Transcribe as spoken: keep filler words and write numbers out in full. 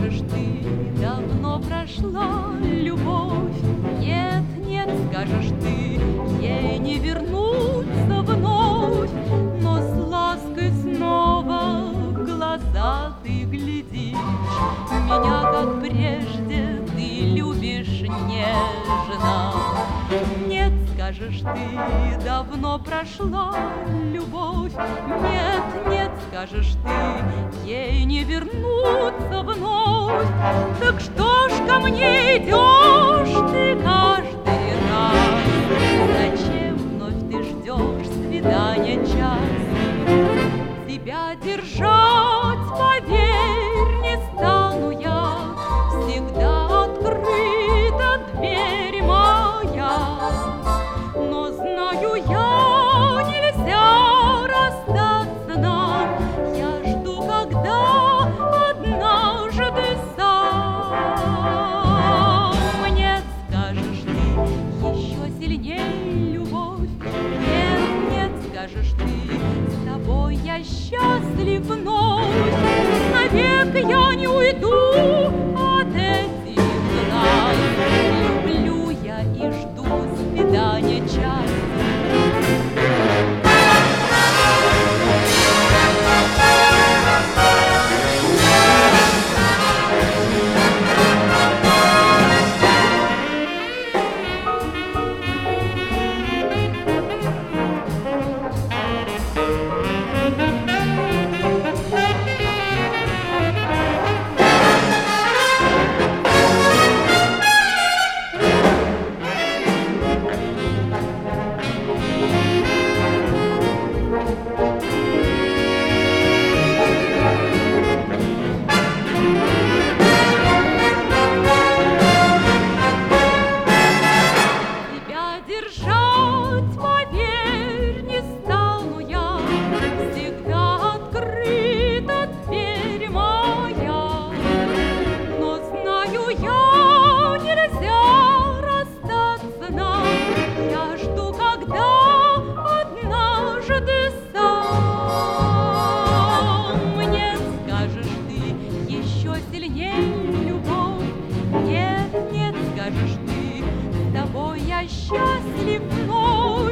скажешь ты, давно прошла любовь. Нет, нет, скажешь ты, ей не вернуться вновь. Но с лаской снова в глаза ты глядишь, меня, как прежде, ты любишь нежно. Нет, скажешь ты, давно прошла любовь. Нет, нет, скажешь ты, ей не вернуться вновь. Так что ж ко мне идешь ты каждый раз? Зачем вновь ты ждешь свидания час? Тебя держать, поверь, не стану я. Всегда открыта дверь моя. Но знаю я, нельзя расстаться нам. Я жду, когда однажды сам. Нет, скажешь ты, еще сильней любовь. Нет, нет, скажешь ты, с тобой я счастлив вновь. Навек я не уйду от этих глаз. Люблю я и жду свидания час. Держать, поверь, не стану я. Всегда открыта дверь моя. Но знаю я, нельзя расстаться нам. Я жду, когда однажды сам. Нет, скажешь ты, еще сильней любовь. Нет, нет, скажешь ты, с тобой я счастлив вновь.